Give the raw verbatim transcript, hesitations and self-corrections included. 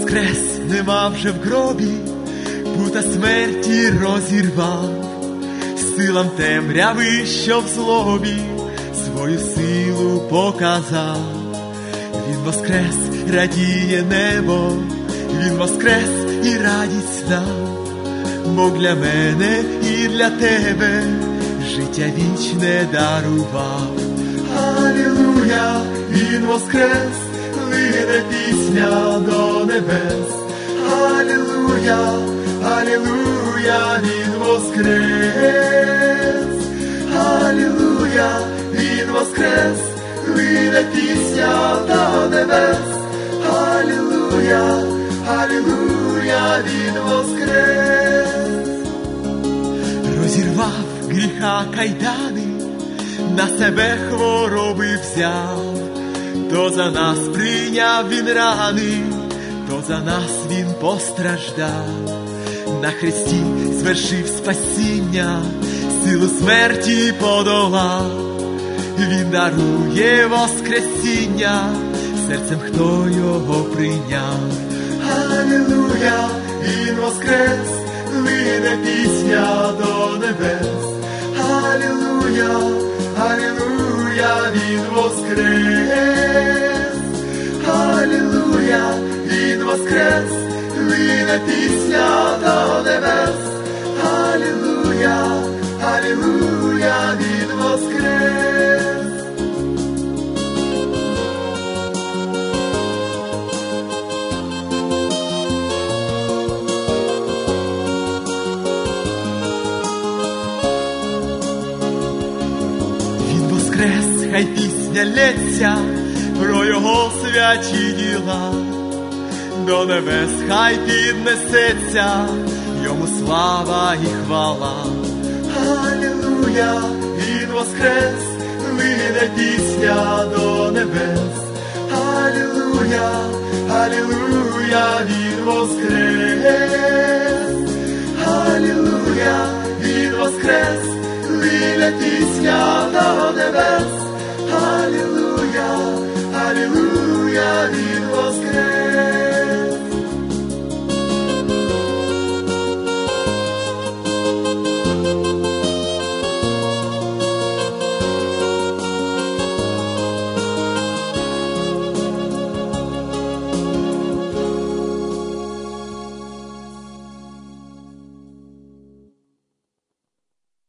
воскрес, нема вже в гробі, пута смерті розірвав, силам темряви, що в злобі, свою силу показав. Він воскрес, радіє небо, він воскрес і радість дав, Бог для мене і для тебе життя вічне дарував. Алілуя, він воскрес, лине пісня до небес. Алілуя, алілуя, він воскрес. Алілуя, він воскрес, лине пісня до небес. Алілуя, алілуя, він воскрес. Розірвав гріха кайдани, на себе хвороби взяв, то за нас прийняв він рани, то за нас він постраждав. На хресті звершив спасіння, силу смерті подолав. Він дарує воскресіння серцем, хто його прийняв. Алілуя, він воскрес, лине пісня до небес. Алілуя, алілуя, він воскрес. Алілуя, він воскрес, лине пісня до небес. Алілуя, алілуя, він воскрес. Воскрес, хай пісня лється про його святі діла, до небес хай піднесеться йому слава і хвала. Алілуя, він воскрес, лине пісня до небес. Алілуя, алілуя, він воскрес. Алілуя, він воскрес, лине пісня до небес.